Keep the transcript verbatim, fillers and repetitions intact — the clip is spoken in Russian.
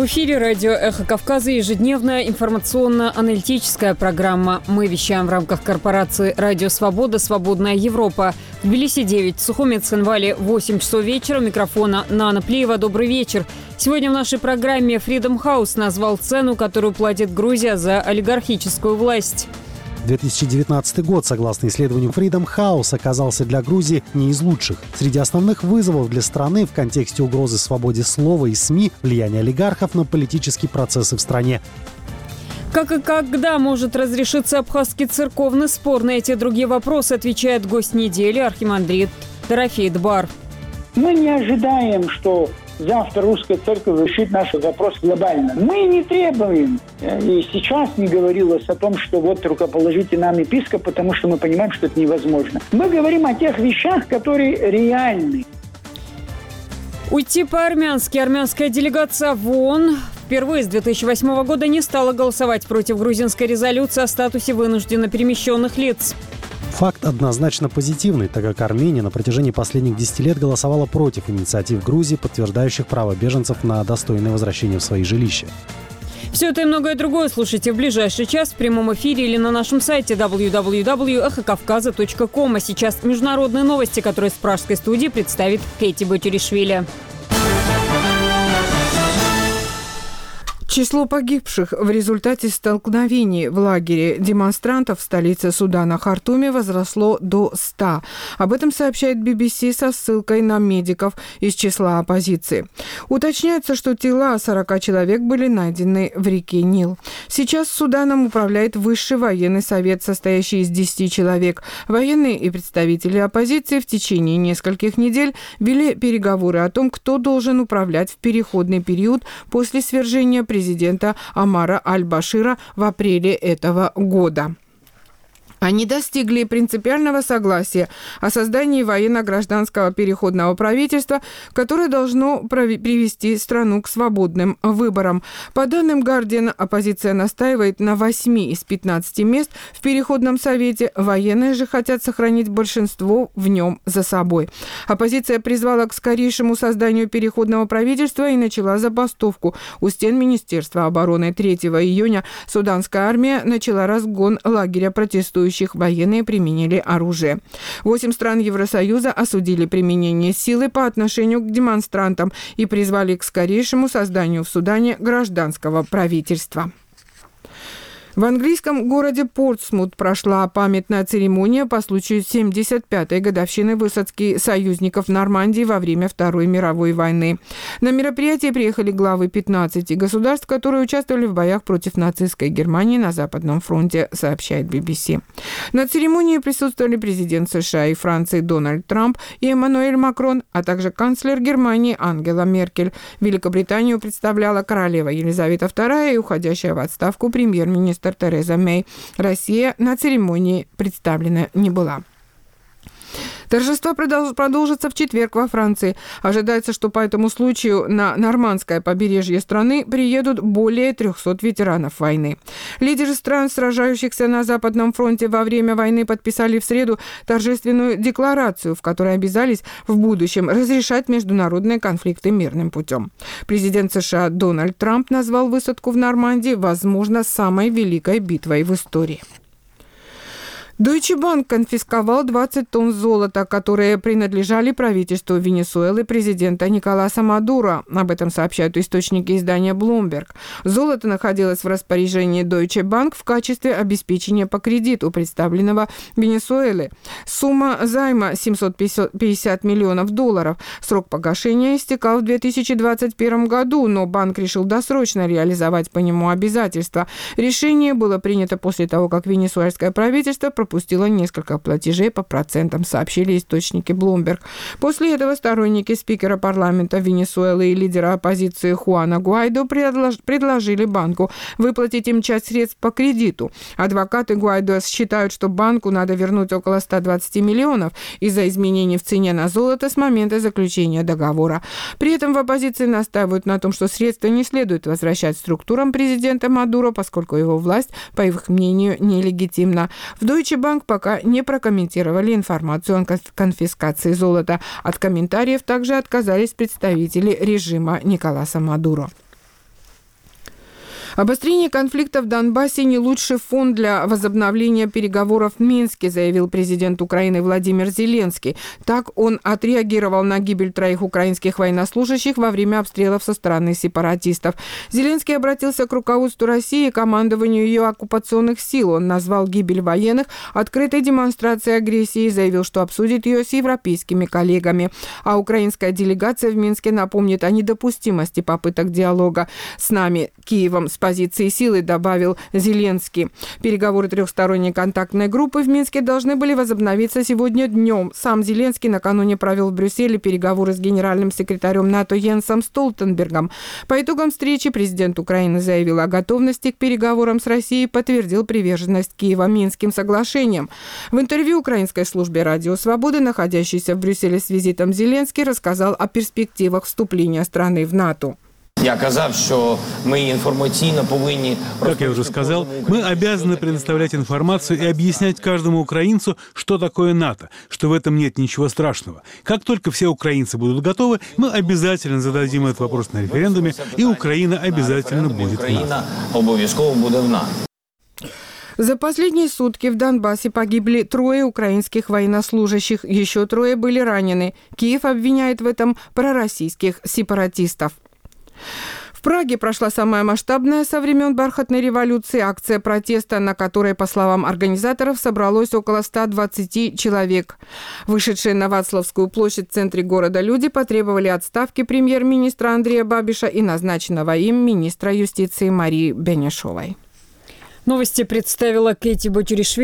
В эфире радио «Эхо Кавказа» ежедневная информационно-аналитическая программа. Мы вещаем в рамках корпорации «Радио Свобода. Свободная Европа». В Тбилиси девять, в Сухуми, Цхинвале восемь часов вечера. Микрофона Нана Плиева. Добрый вечер. Сегодня в нашей программе Freedom House назвал цену, которую платит Грузия за олигархическую власть. две тысячи девятнадцатый год, согласно исследованию Freedom House, оказался для Грузии не из лучших. Среди основных вызовов для страны в контексте угрозы свободе слова и СМИ влияние олигархов на политические процессы в стране. Как и когда может разрешиться абхазский церковный спор? На эти и другие вопросы отвечает гость недели архимандрит Дорофей Дбар. Мы не ожидаем, что завтра русская церковь решит наш вопрос глобально. Мы не требуем. И сейчас не говорилось о том, что вот рукоположите нам епископ, потому что мы понимаем, что это невозможно. Мы говорим о тех вещах, которые реальны. Уйти по-армянски. Армянская делегация в ООН впервые с две тысячи восьмого года не стала голосовать против грузинской резолюции о статусе вынужденно перемещенных лиц. Факт однозначно позитивный, так как Армения на протяжении последних десяти лет голосовала против инициатив Грузии, подтверждающих право беженцев на достойное возвращение в свои жилища. Все это и многое другое слушайте в ближайший час в прямом эфире или на нашем сайте дабл ю дабл ю дабл ю точка эхо кавказа точка ком. А сейчас международные новости, которые с пражской студии представит Кейти Батюришвили. Число погибших в результате столкновений в лагере демонстрантов в столице Судана Хартуме возросло до ста. Об этом сообщает би би си со ссылкой на медиков из числа оппозиции. Уточняется, что тела сорока человек были найдены в реке Нил. Сейчас Суданом управляет Высший военный совет, состоящий из десяти человек. Военные и представители оппозиции в течение нескольких недель вели переговоры о том, кто должен управлять в переходный период после свержения президента президента Омара Аль-Башира в апреле этого года. Они достигли принципиального согласия о создании военно-гражданского переходного правительства, которое должно привести страну к свободным выборам. По данным Guardian, оппозиция настаивает на восьми из пятнадцати мест в Переходном совете. Военные же хотят сохранить большинство в нем за собой. Оппозиция призвала к скорейшему созданию переходного правительства и начала забастовку у стен Министерства обороны. третьего июня суданская армия начала разгон лагеря протестующих. Военные применили оружие. Восемь стран Евросоюза осудили применение силы по отношению к демонстрантам и призвали к скорейшему созданию в Судане гражданского правительства. В английском городе Портсмут прошла памятная церемония по случаю семьдесят пятой годовщины высадки союзников в Нормандии во время Второй мировой войны. На мероприятие приехали главы пятнадцати государств, которые участвовали в боях против нацистской Германии на Западном фронте, сообщает би би си. На церемонии присутствовали президент США и Франции Дональд Трамп и Эммануэль Макрон, а также канцлер Германии Ангела Меркель. Великобританию представляла королева Елизавета вторая и уходящая в отставку премьер-министр Тереза Мэй. Россия на церемонии представлена не была. Торжества продолжатся в четверг во Франции. Ожидается, что по этому случаю на нормандское побережье страны приедут более трехсот ветеранов войны. Лидеры стран, сражающихся на Западном фронте во время войны, подписали в среду торжественную декларацию, в которой обязались в будущем разрешать международные конфликты мирным путем. Президент США Дональд Трамп назвал высадку в Нормандии, возможно, самой великой битвой в истории. Deutsche Bank конфисковал двадцать тонн золота, которые принадлежали правительству Венесуэлы президента Николаса Мадуро. Об этом сообщают источники издания Bloomberg. Золото находилось в распоряжении Deutsche Bank в качестве обеспечения по кредиту, представленного Венесуэле. Сумма займа семьсот пятьдесят миллионов долларов. Срок погашения истекал в две тысячи двадцать первом году, но банк решил досрочно реализовать по нему обязательства. Решение было принято после того, как венесуэльское правительство пропустила несколько платежей по процентам, сообщили источники Bloomberg. После этого сторонники спикера парламента Венесуэлы и лидера оппозиции Хуана Гуайдо предложили банку выплатить им часть средств по кредиту. Адвокаты Гуайдо считают, что банку надо вернуть около ста двадцати миллионов из-за изменений в цене на золото с момента заключения договора. При этом в оппозиции настаивают на том, что средства не следует возвращать структурам президента Мадуро, поскольку его власть, по их мнению, нелегитимна. В Deutsche Bank пока не прокомментировали информацию о конфискации золота. От комментариев также отказались представители режима Николаса Мадуро. Обострение конфликта в Донбассе не лучший фон для возобновления переговоров в Минске, заявил президент Украины Владимир Зеленский. Так он отреагировал на гибель троих украинских военнослужащих во время обстрелов со стороны сепаратистов. Зеленский обратился к руководству России и командованию ее оккупационных сил. Он назвал гибель военных открытой демонстрацией агрессии и заявил, что обсудит ее с европейскими коллегами. А украинская делегация в Минске напомнит о недопустимости попыток диалога с нами, Киевом, с позиции силы, добавил Зеленский. Переговоры трехсторонней контактной группы в Минске должны были возобновиться сегодня днем. Сам Зеленский накануне провел в Брюсселе переговоры с генеральным секретарем НАТО Йенсом Столтенбергом. По итогам встречи президент Украины заявил о готовности к переговорам с Россией и подтвердил приверженность Киева Минским соглашениям. В интервью украинской службе «Радио Свобода», находящейся в Брюсселе с визитом, Зеленский рассказал о перспективах вступления страны в НАТО. Я казав, что мы информационно повинны... Как я уже сказал, мы обязаны предоставлять информацию и объяснять каждому украинцу, что такое НАТО, что в этом нет ничего страшного. Как только все украинцы будут готовы, мы обязательно зададим этот вопрос на референдуме, и Украина обязательно будет в НАТО. За последние сутки в Донбассе погибли трое украинских военнослужащих, еще трое были ранены. Киев обвиняет в этом пророссийских сепаратистов. В Праге прошла самая масштабная со времен бархатной революции акция протеста, на которой, по словам организаторов, собралось около ста двадцати человек. Вышедшие на Вацлавскую площадь в центре города люди потребовали отставки премьер-министра Андрея Бабиша и назначенного им министра юстиции Марии Бенешовой. Новости представила Кэти Бочеришвили.